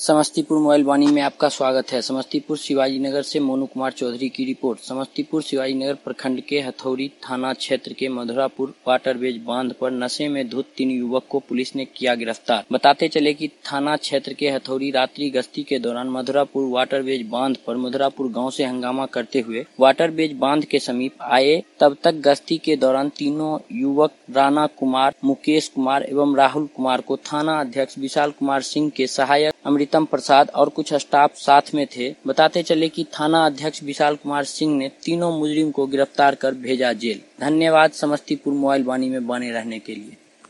Samastipur mobile वाणी में आपका स्वागत है। समस्तीपुर शिवाजीनगर से मोनू कुमार चौधरी की रिपोर्ट। समस्तीपुर शिवाजीनगर प्रखंड के हथौड़ी थाना क्षेत्र के मधुरापुर वाटरवेज बांध पर नशे में धुत 3 युवक को पुलिस ने किया गिरफ्तार। बताते चले कि थाना क्षेत्र के हथौड़ी रात्रि गश्ती के दौरान मधुरापुर वाटरवेज बांध पर मधुरापुर गाँव से हंगामा करते हुए वाटरवेज बांध के समीप आए। तब तक गश्ती के दौरान तीनों युवक राणा कुमार, मुकेश कुमार एवं राहुल कुमार को थाना अध्यक्ष विशाल कुमार सिंह के सहायक अमृतम प्रसाद और कुछ स्टाफ साथ में थे। बताते चले कि थाना अध्यक्ष विशाल कुमार सिंह ने तीनों मुजरिम को गिरफ्तार कर भेजा जेल। धन्यवाद। समस्तीपुर मोबाइल वाणी में बने रहने के लिए।